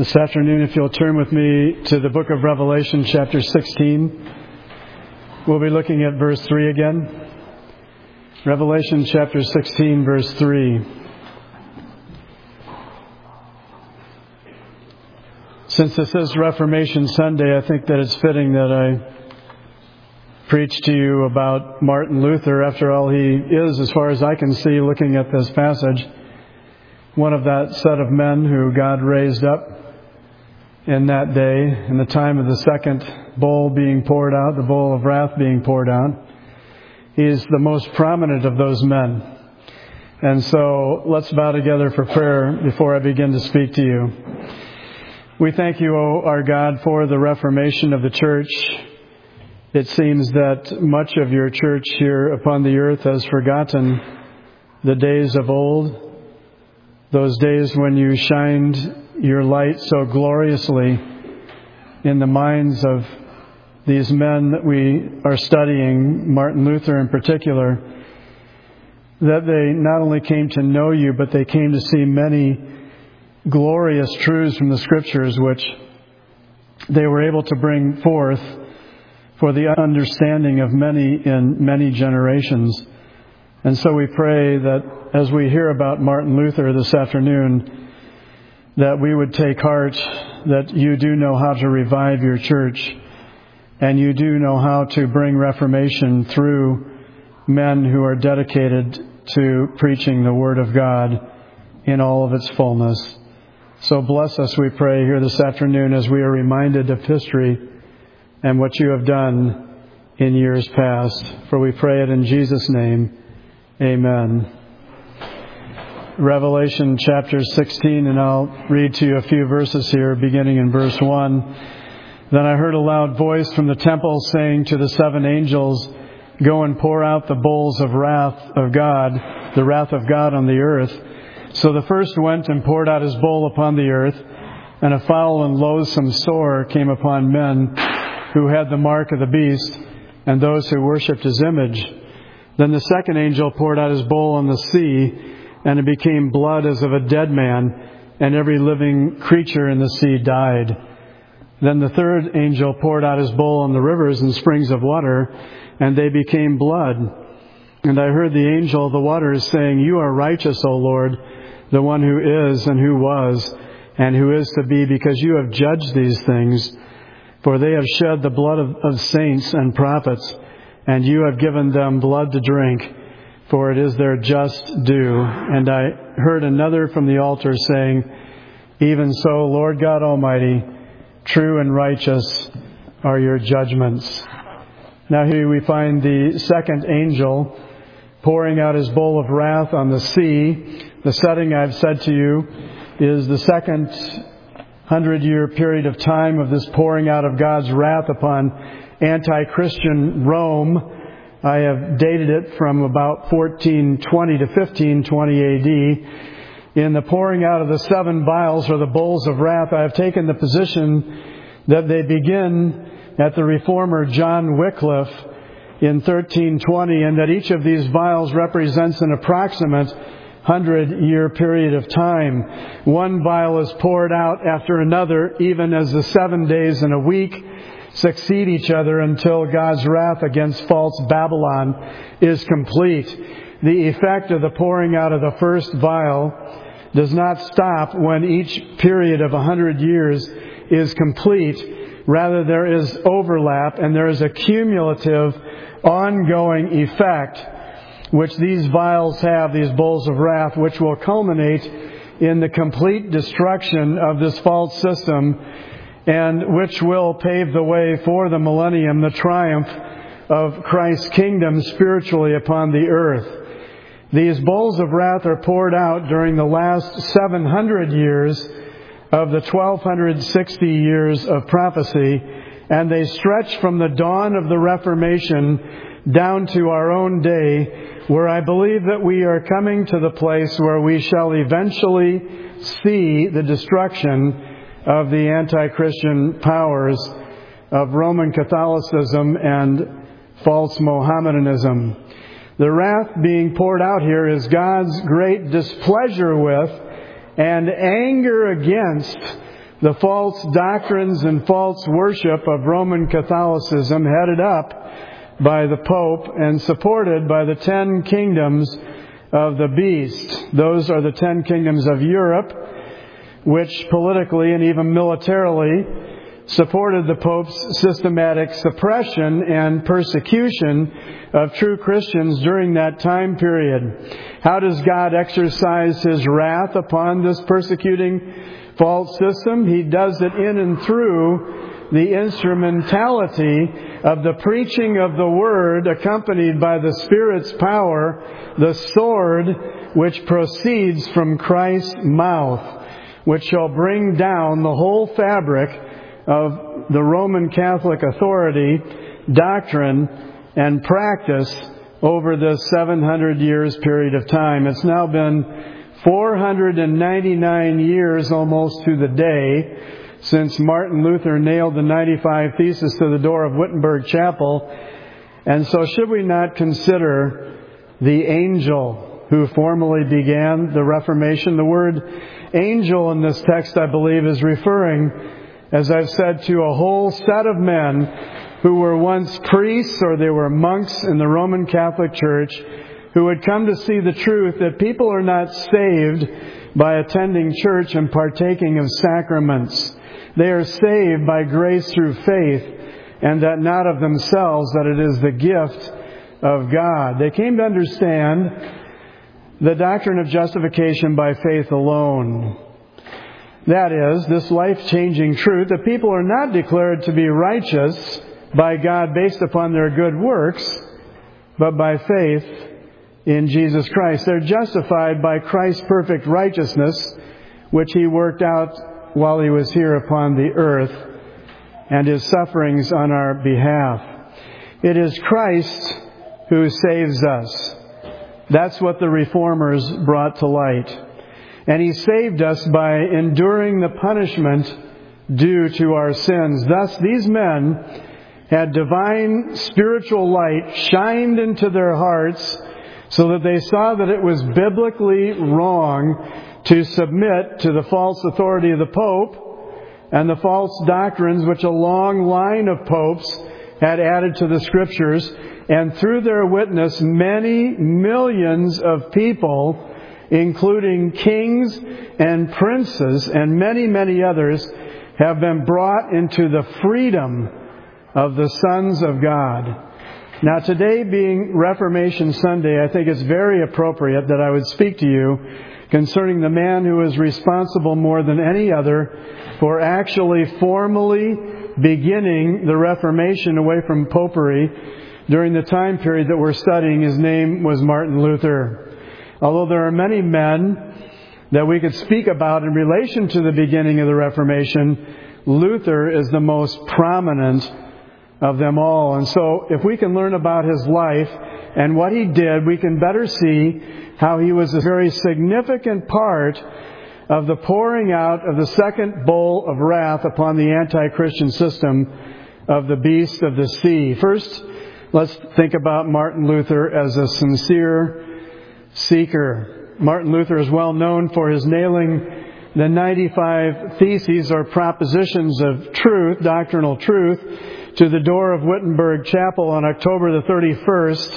This afternoon, if you'll turn with me to the book of Revelation, chapter 16. We'll be looking at verse 3 again. Revelation chapter 16, verse 3. Since this is Reformation Sunday, I think that it's fitting that I preach to you about Martin Luther. After all, he is, as far as I can see, looking at this passage, one of that set of men who God raised up in that day, in the time of the second bowl being poured out, the bowl of wrath being poured out. He is the most prominent of those men. And so let's bow together for prayer before I begin to speak to you. We thank you, O our God, for the reformation of the church. It seems that much of your church here upon the earth has forgotten the days of old, those days when you shined your light so gloriously in the minds of these men that we are studying, Martin Luther in particular, that they not only came to know you, but they came to see many glorious truths from the Scriptures which they were able to bring forth for the understanding of many in many generations. And so we pray that as we hear about Martin Luther this afternoon, that we would take heart that you do know how to revive your church, and you do know how to bring reformation through men who are dedicated to preaching the Word of God in all of its fullness. So bless us, we pray, here this afternoon as we are reminded of history and what you have done in years past. For we pray it in Jesus' name. Amen. Revelation chapter 16, and I'll read to you a few verses here, beginning in verse 1. Then I heard a loud voice from the temple saying to the seven angels, "Go and pour out the bowls of wrath of God, the wrath of God on the earth." So the first went and poured out his bowl upon the earth, and a foul and loathsome sore came upon men who had the mark of the beast, and those who worshipped his image. Then the second angel poured out his bowl on the sea, and it became blood as of a dead man, and every living creature in the sea died. Then the third angel poured out his bowl on the rivers and springs of water, and they became blood. And I heard the angel of the waters saying, "You are righteous, O Lord, the one who is and who was and who is to be, because you have judged these things. For they have shed the blood of saints and prophets, and you have given them blood to drink, for it is their just due." And I heard another from the altar saying, "Even so, Lord God Almighty, true and righteous are your judgments." Now here we find the second angel pouring out his bowl of wrath on the sea. The setting, I've said to you, is the second 100-year period of time of this pouring out of God's wrath upon anti-Christian Rome. I have dated it from about 1420 to 1520 A.D. In the pouring out of the seven vials, or the bowls of wrath, I have taken the position that they begin at the reformer John Wycliffe in 1320, and that each of these vials represents an approximate 100-year period of time. One vial is poured out after another, even as the 7 days in a week succeed each other until God's wrath against false Babylon is complete. The effect of the pouring out of the first vial does not stop when each period of 100 years is complete. Rather, there is overlap, and there is a cumulative, ongoing effect which these vials have, these bowls of wrath, which will culminate in the complete destruction of this false system, and which will pave the way for the millennium, the triumph of Christ's kingdom spiritually upon the earth. These bowls of wrath are poured out during the last 700 years of the 1260 years of prophecy, and they stretch from the dawn of the Reformation down to our own day, where I believe that we are coming to the place where we shall eventually see the destruction of the anti-Christian powers of Roman Catholicism and false Mohammedanism. The wrath being poured out here is God's great displeasure with and anger against the false doctrines and false worship of Roman Catholicism, headed up by the Pope and supported by the 10 kingdoms of the beast. Those are the 10 kingdoms of Europe, which politically and even militarily supported the Pope's systematic suppression and persecution of true Christians during that time period. How does God exercise His wrath upon this persecuting false system? He does it in and through the instrumentality of the preaching of the Word, accompanied by the Spirit's power, the sword which proceeds from Christ's mouth, which shall bring down the whole fabric of the Roman Catholic authority, doctrine, and practice over this 700 years period of time. It's now been 499 years almost to the day since Martin Luther nailed the 95 Theses to the door of Wittenberg Chapel. And so should we not consider the angel who formally began the Reformation? The word angel in this text, I believe, is referring, as I've said, to a whole set of men who were once priests or they were monks in the Roman Catholic Church who had come to see the truth that people are not saved by attending church and partaking of sacraments. They are saved by grace through faith, and that not of themselves, that it is the gift of God. They came to understand the doctrine of justification by faith alone. That is, this life-changing truth that people are not declared to be righteous by God based upon their good works, but by faith in Jesus Christ. They're justified by Christ's perfect righteousness, which He worked out while He was here upon the earth, and His sufferings on our behalf. It is Christ who saves us. That's what the Reformers brought to light. And He saved us by enduring the punishment due to our sins. Thus, these men had divine spiritual light shined into their hearts so that they saw that it was biblically wrong to submit to the false authority of the Pope and the false doctrines which a long line of popes had added to the Scriptures. And through their witness, many millions of people, including kings and princes and many, many others, have been brought into the freedom of the sons of God. Now, today being Reformation Sunday, I think it's very appropriate that I would speak to you concerning the man who is responsible more than any other for actually formally beginning the Reformation away from popery during the time period that we're studying. His name was Martin Luther. Although there are many men that we could speak about in relation to the beginning of the Reformation, Luther is the most prominent of them all. And so if we can learn about his life and what he did, we can better see how he was a very significant part of the pouring out of the second bowl of wrath upon the anti-Christian system of the beast of the sea. First, let's think about Martin Luther as a sincere seeker. Martin Luther is well known for his nailing the 95 Theses or propositions of truth, doctrinal truth, to the door of Wittenberg Chapel on October the 31st,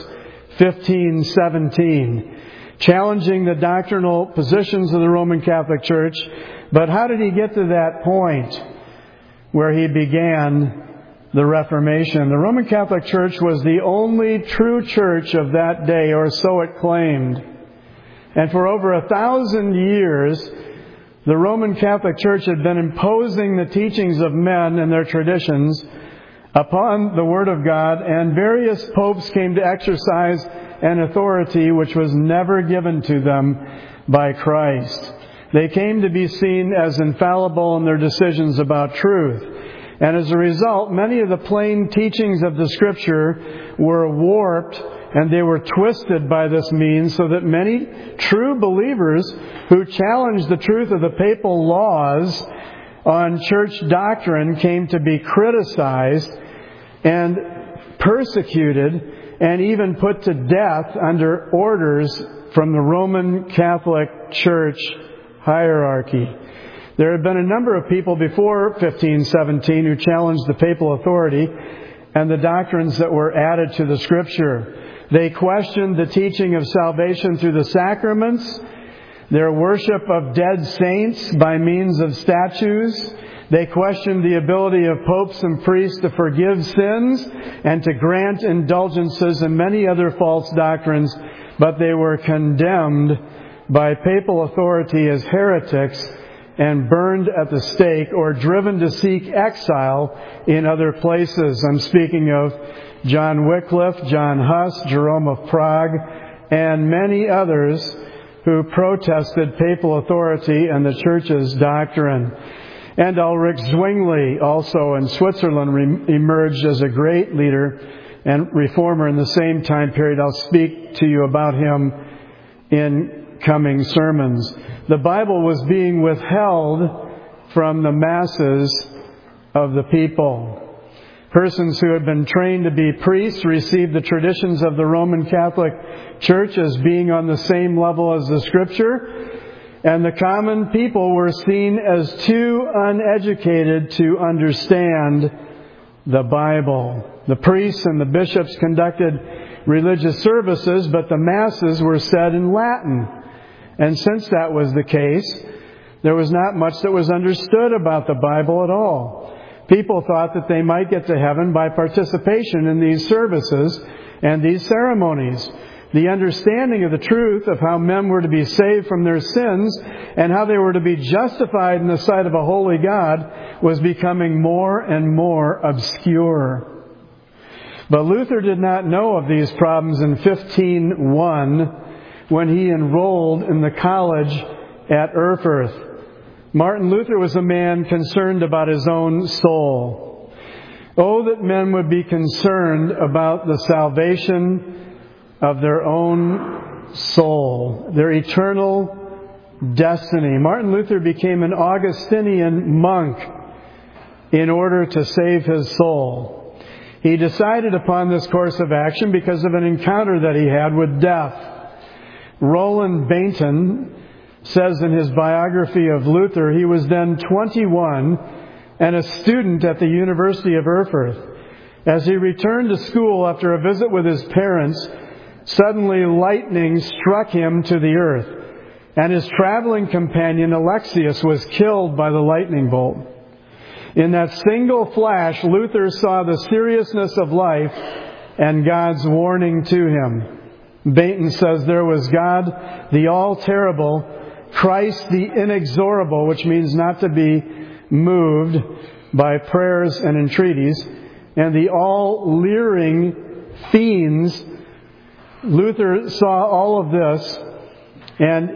1517, challenging the doctrinal positions of the Roman Catholic Church. But how did he get to that point where he began the Reformation? The Roman Catholic Church was the only true church of that day, or so it claimed. And for over 1,000 years, the Roman Catholic Church had been imposing the teachings of men and their traditions upon the Word of God, and various popes came to exercise an authority which was never given to them by Christ. They came to be seen as infallible in their decisions about truth. And as a result, many of the plain teachings of the Scripture were warped and they were twisted by this means, so that many true believers who challenged the truth of the papal laws on church doctrine came to be criticized and persecuted and even put to death under orders from the Roman Catholic Church hierarchy. There had been a number of people before 1517 who challenged the papal authority and the doctrines that were added to the Scripture. They questioned the teaching of salvation through the sacraments, their worship of dead saints by means of statues. They questioned the ability of popes and priests to forgive sins and to grant indulgences and many other false doctrines, but they were condemned by papal authority as heretics and burned at the stake or driven to seek exile in other places. I'm speaking of John Wycliffe, John Huss, Jerome of Prague, and many others who protested papal authority and the Church's doctrine. And Ulrich Zwingli, also in Switzerland, emerged as a great leader and reformer in the same time period. I'll speak to you about him in coming sermons. The Bible was being withheld from the masses of the people. Persons who had been trained to be priests received the traditions of the Roman Catholic Church as being on the same level as the Scripture, and the common people were seen as too uneducated to understand the Bible. The priests and the bishops conducted religious services, but the masses were said in Latin. And since that was the case, there was not much that was understood about the Bible at all. People thought that they might get to heaven by participation in these services and these ceremonies. The understanding of the truth of how men were to be saved from their sins and how they were to be justified in the sight of a holy God was becoming more and more obscure. But Luther did not know of these problems in 1501 when he enrolled in the college at Erfurt. Martin Luther was a man concerned about his own soul. Oh, that men would be concerned about the salvation of their own soul, their eternal destiny. Martin Luther became an Augustinian monk in order to save his soul. He decided upon this course of action because of an encounter that he had with death. Roland Bainton says in his biography of Luther, he was then 21 and a student at the University of Erfurt. As he returned to school after a visit with his parents, suddenly lightning struck him to the earth, and his traveling companion Alexius was killed by the lightning bolt. In that single flash, Luther saw the seriousness of life and God's warning to him. Bainton says there was God, the all-terrible, Christ, the inexorable, which means not to be moved by prayers and entreaties, and the all-leering fiends. Luther saw all of this, and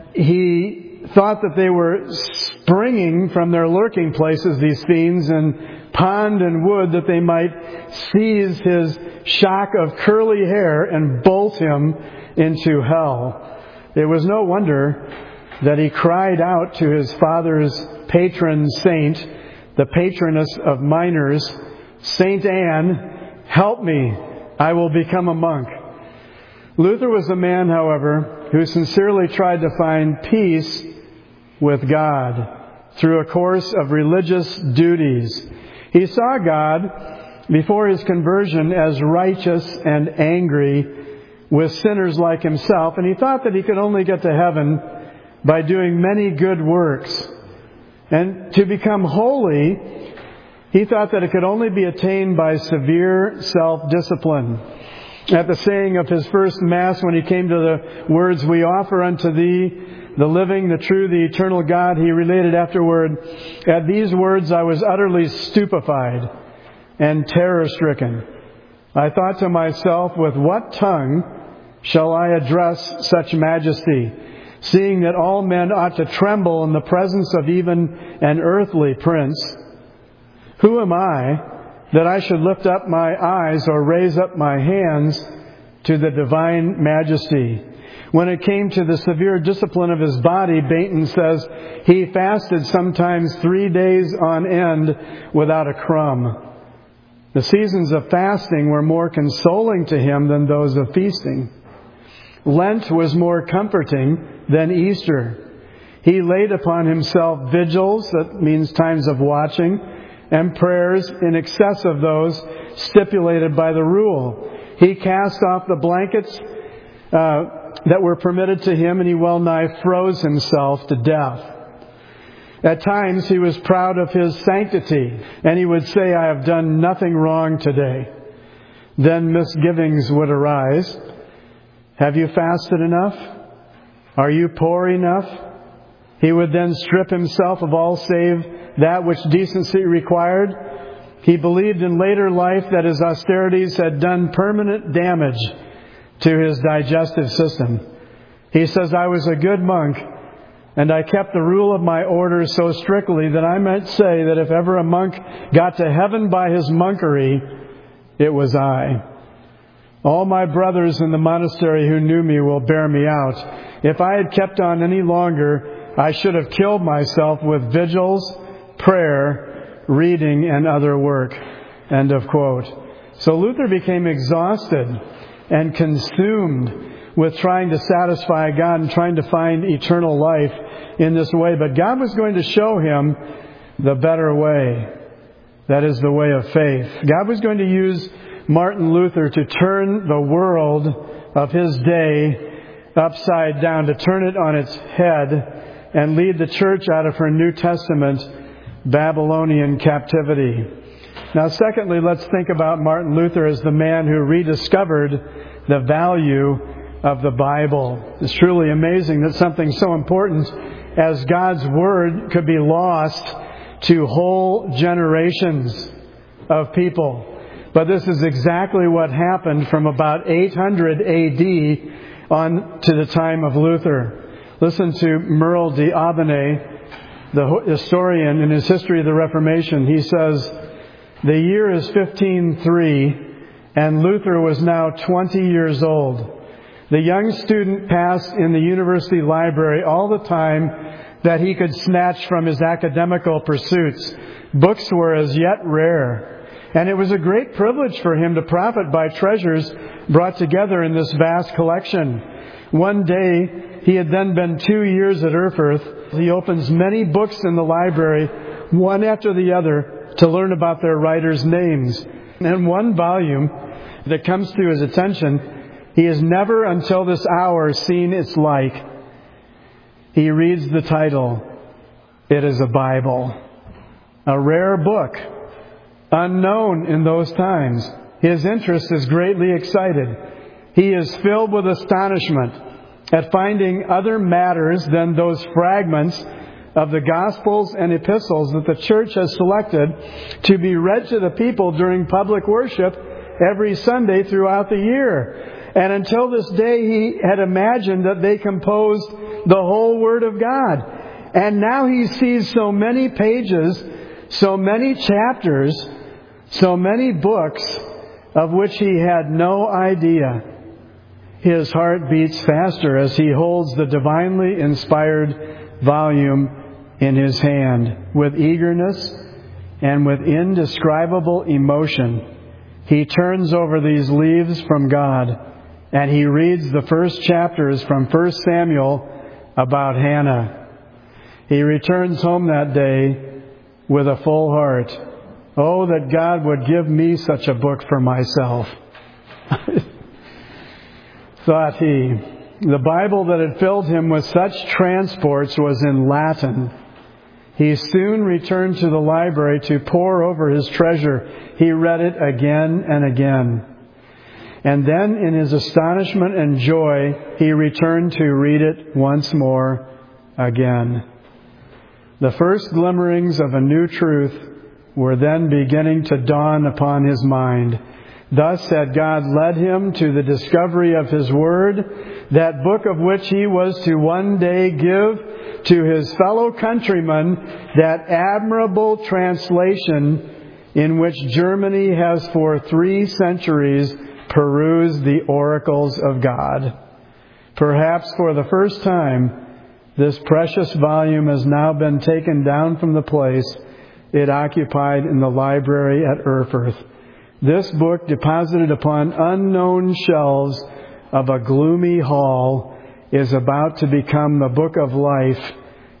he thought that they were springing from their lurking places, these fiends, in pond and wood, that they might seize his shock of curly hair and bolt him into hell. It was no wonder that he cried out to his father's patron saint, the patroness of miners, Saint Anne, "Help me, I will become a monk." Luther was a man, however, who sincerely tried to find peace with God through a course of religious duties. He saw God before his conversion as righteous and angry with sinners like himself, and he thought that he could only get to heaven by doing many good works. And to become holy, he thought that it could only be attained by severe self-discipline. At the saying of his first Mass, when he came to the words, "We offer unto thee the living, the true, the eternal God," he related afterward, "At these words I was utterly stupefied and terror-stricken. I thought to myself, with what tongue shall I address such majesty, seeing that all men ought to tremble in the presence of even an earthly prince? Who am I that I should lift up my eyes or raise up my hands to the divine majesty?" When it came to the severe discipline of his body, Bainton says he fasted sometimes 3 days on end without a crumb. The seasons of fasting were more consoling to him than those of feasting. Lent was more comforting than Easter. He laid upon himself vigils, that means times of watching, and prayers in excess of those stipulated by the rule. He cast off the blankets that were permitted to him, and he well nigh froze himself to death. At times he was proud of his sanctity, and he would say, I have done nothing wrong today. Then misgivings would arise. Have you fasted enough? Are you poor enough? He would then strip himself of all save that which decency required. He believed in later life that his austerities had done permanent damage to his digestive system. He says, I was a good monk, and I kept the rule of my order so strictly that I might say that if ever a monk got to heaven by his monkery, it was I. All my brothers in the monastery who knew me will bear me out. If I had kept on any longer, I should have killed myself with vigils, prayer, reading, and other work. End of quote. So Luther became exhausted and consumed with trying to satisfy God and trying to find eternal life in this way. But God was going to show him the better way. That is the way of faith. God was going to use Martin Luther to turn the world of his day upside down, to turn it on its head and lead the church out of her New Testament Babylonian captivity. Now, secondly, let's think about Martin Luther as the man who rediscovered the value of the Bible. It's truly amazing that something so important as God's Word could be lost to whole generations of people. But this is exactly what happened from about 800 AD on to the time of Luther. Listen to Merle d'Aubigne, the historian, in his History of the Reformation. He says, the year is 1503, and Luther was now 20 years old. The young student passed in the university library all the time that he could snatch from his academical pursuits. Books were as yet rare, and it was a great privilege for him to profit by treasures brought together in this vast collection. One day, he had then been 2 years at Erfurt. He opens many books in the library, one after the other, to learn about their writers' names. And one volume that comes to his attention, he has never until this hour seen its like. He reads the title. It is a Bible. A rare book, unknown in those times. His interest is greatly excited. He is filled with astonishment at finding other matters than those fragments of the Gospels and Epistles that the Church has selected to be read to the people during public worship every Sunday throughout the year. And until this day, he had imagined that they composed the whole Word of God. And now he sees so many pages, so many chapters, so many books of which he had no idea. His heart beats faster as he holds the divinely inspired volume in his hand. With eagerness and with indescribable emotion, he turns over these leaves from God, and he reads the first chapters from 1 Samuel about Hannah. He returns home that day with a full heart. Oh, that God would give me such a book for myself. Thought he. The Bible that had filled him with such transports was in Latin. He soon returned to the library to pore over his treasure. He read it again and again. And then in his astonishment and joy, he returned to read it once more again. The first glimmerings of a new truth were then beginning to dawn upon his mind. Thus had God led him to the discovery of His Word, that book of which he was to one day give to his fellow countrymen that admirable translation in which Germany has for 3 centuries perused the oracles of God. Perhaps for the first time, this precious volume has now been taken down from the place it occupied in the library at Erfurt. This book, deposited upon unknown shelves of a gloomy hall, is about to become the book of life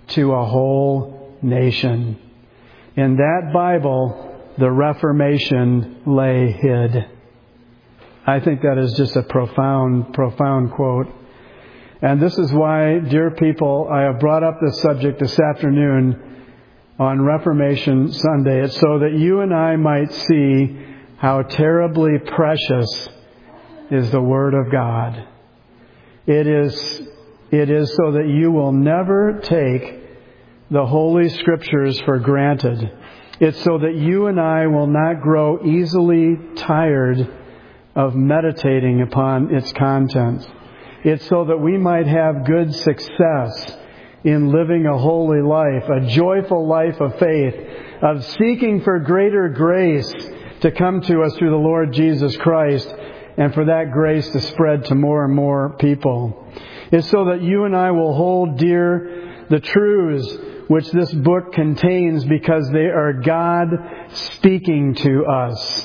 to a whole nation. In that Bible, the Reformation lay hid. I think that is just a profound, profound quote. And this is why, dear people, I have brought up this subject this afternoon on Reformation Sunday. It's so that you and I might see how terribly precious is the Word of God. It is so that you will never take the Holy Scriptures for granted. It's so that you and I will not grow easily tired of meditating upon its contents. It's so that we might have good success in living a holy life, a joyful life of faith, of seeking for greater grace to come to us through the Lord Jesus Christ, and for that grace to spread to more and more people. It's so that you and I will hold dear the truths which this book contains, because they are God speaking to us,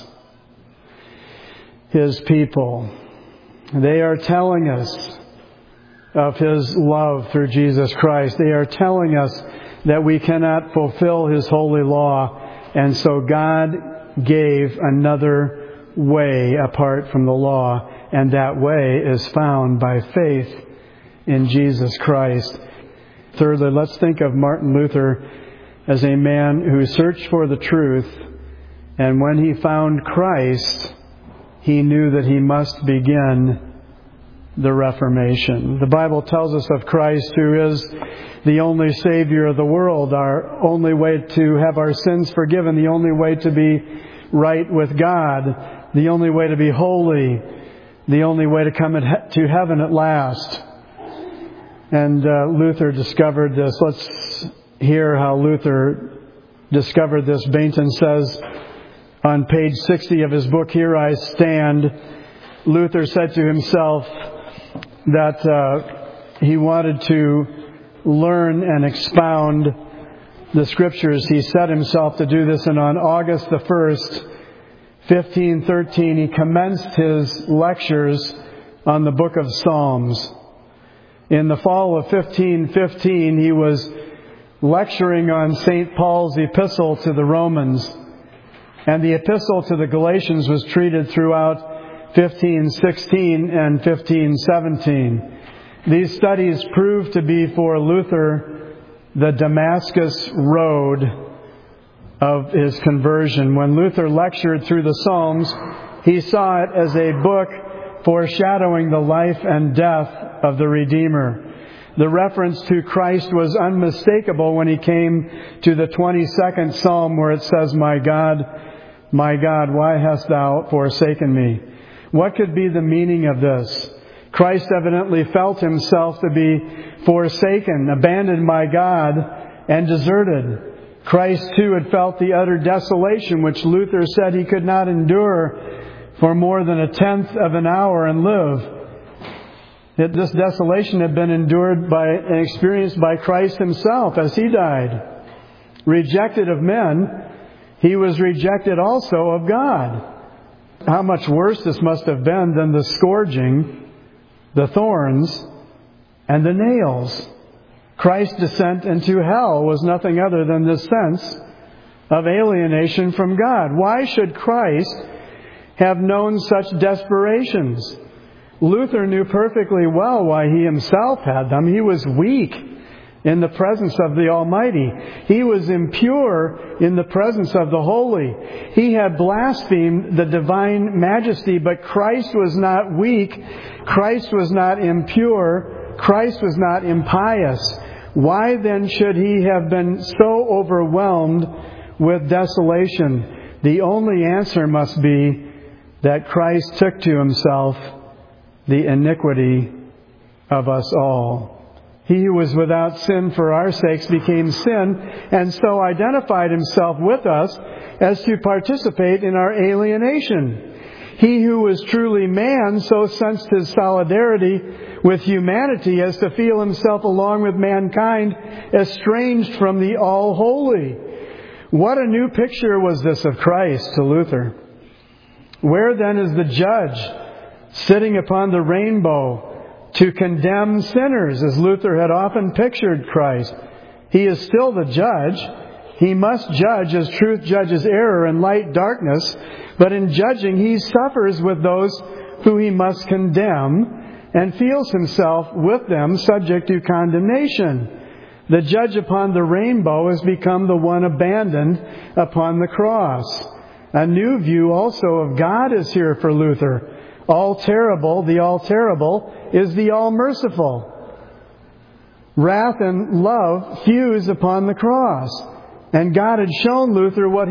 His people. They are telling us of His love through Jesus Christ. They are telling us that we cannot fulfill His holy law, and so God gave another way apart from the law, and that way is found by faith in Jesus Christ. Thirdly, let's think of Martin Luther as a man who searched for the truth, and when he found Christ, he knew that he must begin the Reformation. The Bible tells us of Christ, who is the only Savior of the world, our only way to have our sins forgiven, the only way to be right with God, the only way to be holy, the only way to come to heaven at last. And Luther discovered this. Let's hear how Luther discovered this. Bainton says on page 60 of his book, Here I Stand, Luther said to himself that he wanted to learn and expound the Scriptures. He set himself to do this, and on August the 1st, 1513, he commenced his lectures on the book of Psalms. In the fall of 1515, he was lecturing on St. Paul's epistle to the Romans, and the epistle to the Galatians was treated throughout 1516 and 1517. These studies proved to be for Luther the Damascus road of his conversion. When Luther lectured through the Psalms, he saw it as a book foreshadowing the life and death of the Redeemer. The reference to Christ was unmistakable when he came to the 22nd Psalm, where it says, my God, why hast thou forsaken me?" What could be the meaning of this? Christ evidently felt himself to be forsaken, abandoned by God, and deserted. Christ too had felt the utter desolation which Luther said he could not endure for more than a tenth of an hour and live. Yet this desolation had been endured by and experienced by Christ himself as he died. Rejected of men, he was rejected also of God. How much worse this must have been than the scourging, the thorns, and the nails. Christ's descent into hell was nothing other than this sense of alienation from God. Why should Christ have known such desperations? Luther knew perfectly well why he himself had them. He was weak in the presence of the Almighty. He was impure in the presence of the Holy. He had blasphemed the divine majesty, but Christ was not weak. Christ was not impure. Christ was not impious. Why then should he have been so overwhelmed with desolation? The only answer must be that Christ took to himself the iniquity of us all. He who was without sin for our sakes became sin, and so identified himself with us as to participate in our alienation. He who was truly man so sensed his solidarity with humanity as to feel himself along with mankind estranged from the all-holy. What a new picture was this of Christ to Luther. Where then is the judge sitting upon the rainbow to condemn sinners, as Luther had often pictured Christ? He is still the judge. He must judge as truth judges error and light darkness. But in judging, He suffers with those who He must condemn and feels Himself with them subject to condemnation. The judge upon the rainbow has become the one abandoned upon the cross. A new view also of God is here for Luther. All terrible is the all-merciful. Wrath and love fuse upon the cross. And God had shown Luther what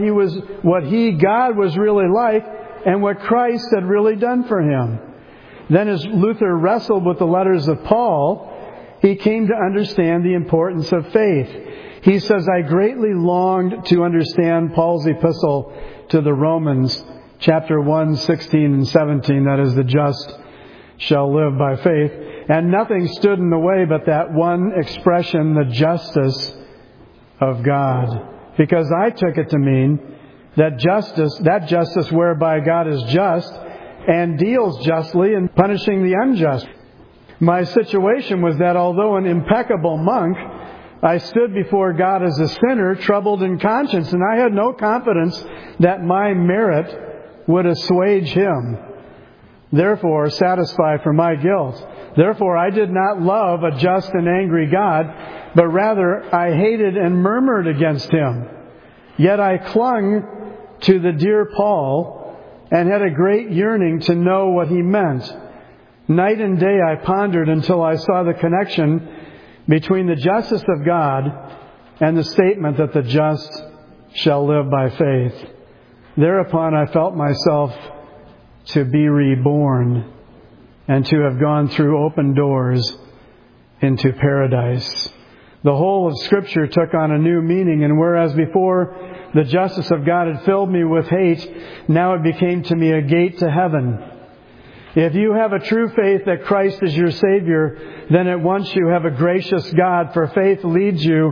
God was really like and what Christ had really done for him. Then as Luther wrestled with the letters of Paul, he came to understand the importance of faith. He says, I greatly longed to understand Paul's epistle to the Romans, chapter 1, 16 and 17, that is, the just shall live by faith. And nothing stood in the way but that one expression, the justice of God. Because I took it to mean that justice whereby God is just and deals justly in punishing the unjust. My situation was that although an impeccable monk, I stood before God as a sinner, troubled in conscience, and I had no confidence that my merit would assuage Him. Therefore, satisfy for my guilt. Therefore, I did not love a just and angry God, but rather I hated and murmured against Him. Yet I clung to the dear Paul and had a great yearning to know what he meant. Night and day I pondered until I saw the connection between the justice of God and the statement that the just shall live by faith. Thereupon I felt myself to be reborn and to have gone through open doors into paradise. The whole of Scripture took on a new meaning, and whereas before the justice of God had filled me with hate, now it became to me a gate to heaven. If you have a true faith that Christ is your Savior, then at once you have a gracious God, for faith leads you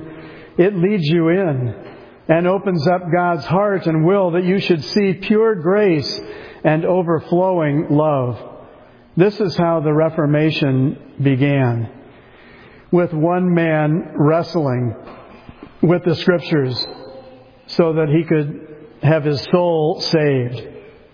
in and opens up God's heart and will that you should see pure grace and overflowing love. This is how the Reformation began, with one man wrestling with the Scriptures so that he could have his soul saved.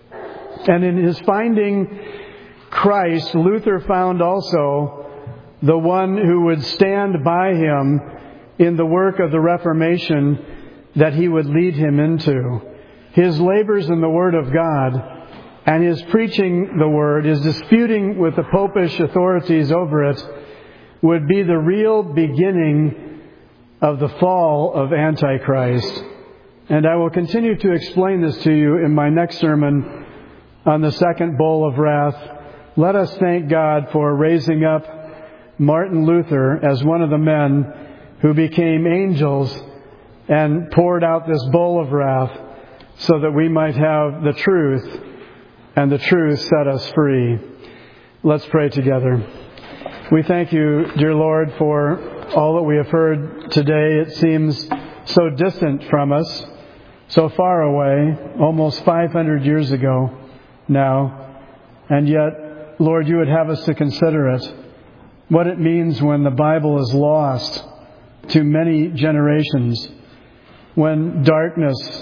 And in his finding Christ, Luther found also the one who would stand by him in the work of the Reformation that he would lead him into. His labors in the Word of God and his preaching the Word, his disputing with the popish authorities over it, would be the real beginning of the fall of Antichrist. And I will continue to explain this to you in my next sermon on the second bowl of wrath. Let us thank God for raising up Martin Luther as one of the men who became angels and poured out this bowl of wrath so that we might have the truth, and the truth set us free. Let's pray together. We thank you, dear Lord, for all that we have heard today. It seems so distant from us, so far away, almost 500 years ago now. And yet, Lord, you would have us to consider it, what it means when the Bible is lost to many generations, when darkness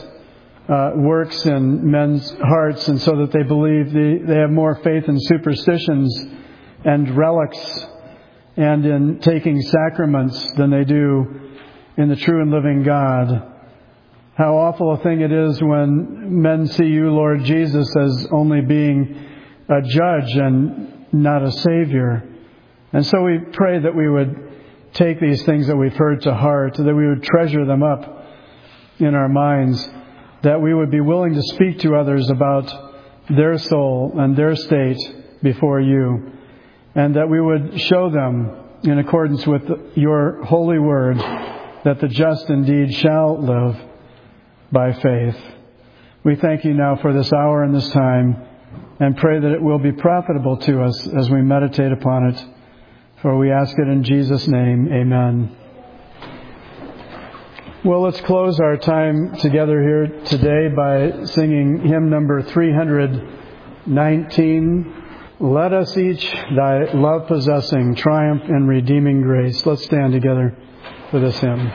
works in men's hearts, and so that they believe they have more faith in superstitions and relics and in taking sacraments than they do in the true and living God. How awful a thing it is when men see you, Lord Jesus, as only being a judge and not a Savior. And so we pray that we would take these things that we've heard to heart, that we would treasure them up in our minds, that we would be willing to speak to others about their soul and their state before you, and that we would show them, in accordance with your holy word, that the just indeed shall live by faith. We thank you now for this hour and this time, and pray that it will be profitable to us as we meditate upon it. For we ask it in Jesus' name. Amen. Well, let's close our time together here today by singing hymn number 319. Let us each thy love possessing triumph in redeeming grace. Let's stand together. for this hymn.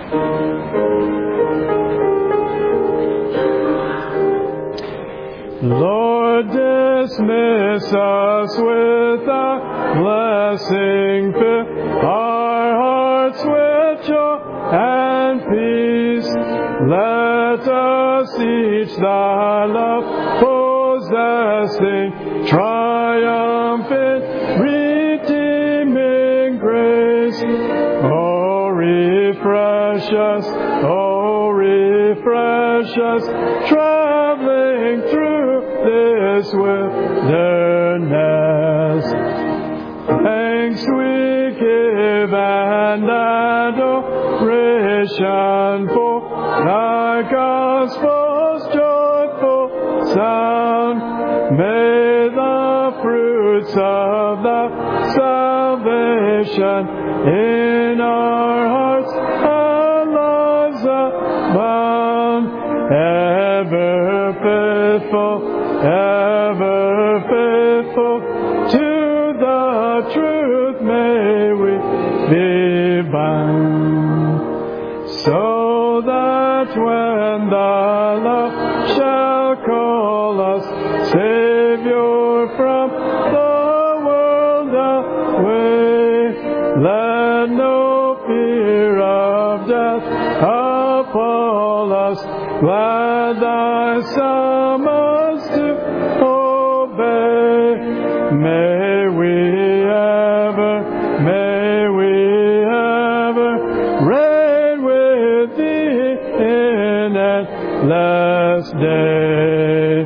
Lord, dismiss us with a blessing, fill our hearts with joy and peace. Let us each thy love possessing, triumphant, redeeming grace. Oh, refresh us, traveling through this wilderness. Thanks we give and adoration for thy gospel's joyful sound. May the fruits of the salvation in our hearts and lives abound. Ever faithful to the truth may we be bound, so that when the love shall call us, Savior, from the world away, let no fear of death appall us. Glad thy summons to obey. May we ever reign with thee in endless day.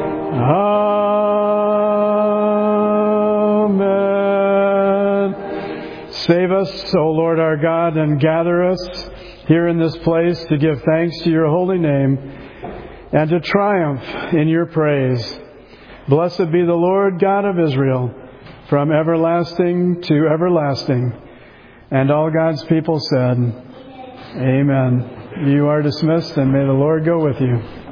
Amen. Save us, O Lord our God, and gather us here in this place to give thanks to your holy name and to triumph in your praise. Blessed be the Lord God of Israel, from everlasting to everlasting. And all God's people said, Amen. You are dismissed, and may the Lord go with you.